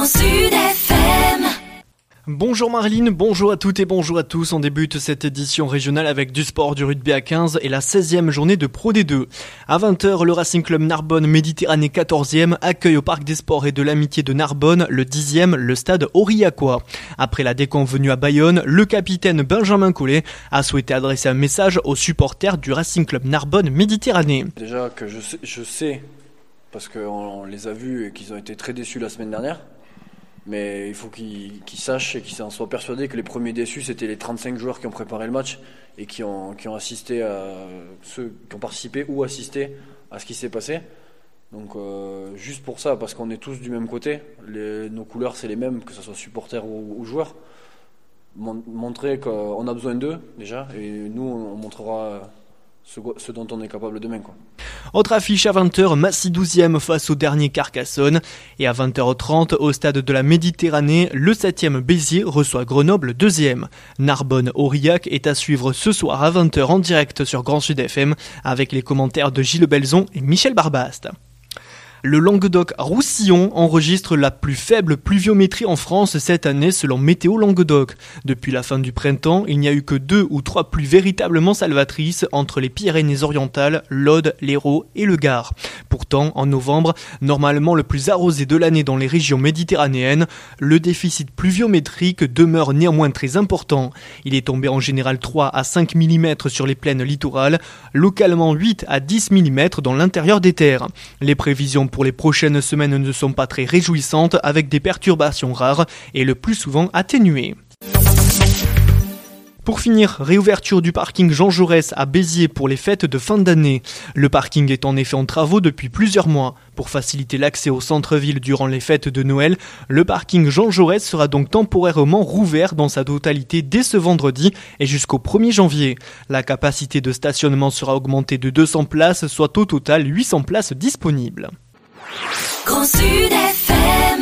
Grand Sud FM. Bonjour Marilyn, bonjour à toutes et bonjour à tous. On débute cette édition régionale avec du sport, du rugby à 15 et la 16e journée de Pro D2. À 20h, le Racing Club Narbonne Méditerranée 14e accueille au Parc des Sports et de l'Amitié de Narbonne le 10e, le stade Aurillacois. Après la déconvenue à Bayonne, le capitaine Benjamin Collet a souhaité adresser un message aux supporters du Racing Club Narbonne Méditerranée. Déjà que je sais parce qu'on les a vus et qu'ils ont été très déçus la semaine dernière. Mais il faut qu'ils sachent et qu'ils en soient persuadés que les premiers déçus, c'était les 35 joueurs qui ont préparé le match et qui ont assisté à ceux qui ont participé ou assisté à ce qui s'est passé. Donc juste pour ça, parce qu'on est tous du même côté, nos couleurs c'est les mêmes, que ce soit supporters ou joueurs. Montrer qu'on a besoin d'eux déjà, et nous on montrera ce dont on est capable demain, quoi. Autre affiche à 20h, Massy 12e face au dernier Carcassonne. Et à 20h30, au stade de la Méditerranée, le 7e Béziers reçoit Grenoble 2e. Narbonne-Aurillac est à suivre ce soir à 20h en direct sur Grand Sud FM avec les commentaires de Gilles Belzon et Michel Barbaste. Le Languedoc-Roussillon enregistre la plus faible pluviométrie en France cette année selon Météo Languedoc. Depuis la fin du printemps, il n'y a eu que 2 ou 3 pluies véritablement salvatrices entre les Pyrénées-Orientales, l'Aude, l'Hérault et le Gard. Pourtant, en novembre, normalement le plus arrosé de l'année dans les régions méditerranéennes, le déficit pluviométrique demeure néanmoins très important. Il est tombé en général 3 à 5 mm sur les plaines littorales, localement 8 à 10 mm dans l'intérieur des terres. Les prévisions pour les prochaines semaines ne sont pas très réjouissantes avec des perturbations rares et le plus souvent atténuées. Pour finir, réouverture du parking Jean Jaurès à Béziers pour les fêtes de fin d'année. Le parking est en effet en travaux depuis plusieurs mois. Pour faciliter l'accès au centre-ville durant les fêtes de Noël, le parking Jean Jaurès sera donc temporairement rouvert dans sa totalité dès ce vendredi et jusqu'au 1er janvier. La capacité de stationnement sera augmentée de 200 places, soit au total 800 places disponibles. Grand Sud FM.